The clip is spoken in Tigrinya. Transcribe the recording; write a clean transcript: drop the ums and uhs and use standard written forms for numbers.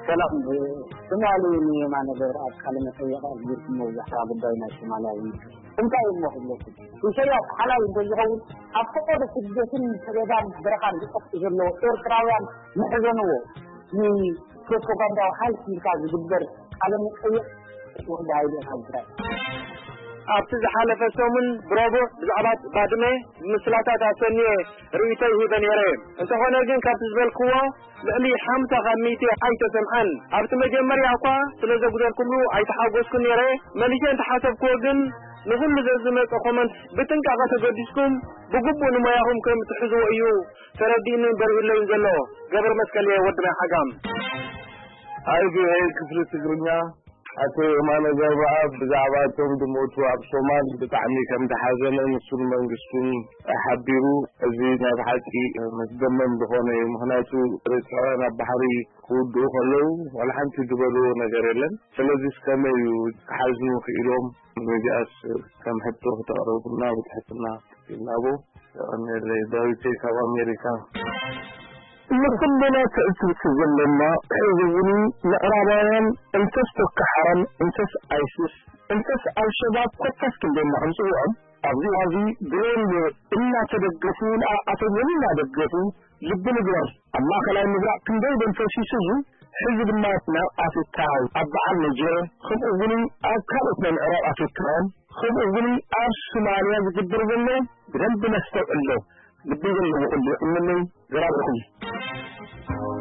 ሰላም ሶማሌኒ ማነገር አካለመ ተያቃ ግርት ነው ያሳብ ዳይና ሶማሌኒ እንታይ ሞህለት ይሸያ ሓላይ እንደዚህ አፈቆደ ስደትን ተገዳም በረኻን ሊቆፍ ዘሎ ኤርትራውያን መሕዘንዎ ፕሮፓጋንዳ ኃይል ሲልካ ዝግበር ዓለም ቀይሕ ወንዳ አይደል ሀገር ኣብቲ ዝሓለፈ ሰሙን ብረቡዕ ብዛዕባ ባድመ ምስላታት ኣሰኒየ ርእይተይ ሂበ ነይረ እንተኾነ ግን ካብቲ ዝበልክዎ ልዕሊ 50 ከሚቴ ኣይተሰምዐን ኣብቲ መጀመርያ እኳ ስለ ዘጉደልኩሉ ኣይተሓጎስኩን ነይረ መልሼ እንተሓሰብክዎ ግን ንኹሉ ዘዝመፀ ኮመንት ብጥንቃቐ ተገዲስኩም ብግቡእ ንሞያኹም ከም ትሕዝዎ እዩ ተረዲእኒ በርሂለይ ዘሎ ገብረ መስቀል ወድና ሓጋም ኣይገ ክፍለ ትግርኛ አቶ የማነ ገብረአብ ብዛዕባቶም ድሞቱ ኣብ ሶማል ብጣዕሚ ከም ተሓዘነ ንሱን መንግስቱን ሓቢሩ እዚ ናብ ሓቂ መስደመም ዝኾነ ምክንያቱ ኤርትራውያን ኣብ ባሕሪ ክውድኡ ከለው ወላ ሓንቲ ዝበልዎ ነገር የለን ስለዚ ከመይ ክሓዝኑ ክኢሎም ሚድያስ ከም ሕቶ ክተቕርቡና ብትሕትና ኢልናቦ ዳዊት ካብ ኣሜሪካ لكلنا تأسيس زلنا حيزوني لأرابيان انتس تكحرم انتس ايسس انتس الشباب قطف كلنا عنصوهم أبزي هذه دين إلا تدقفون أتظننا دقفون جبنا جرس أما خلال نزرع كندي بنفسي سجو حزب الناسنا أفكاو أبعا نجر خب أغني أكارت من عراء أفكاو خب أغني أرسماليا بقدر ذنه بدن بنستوء له بدي ذنه وقل له إنني غرابكم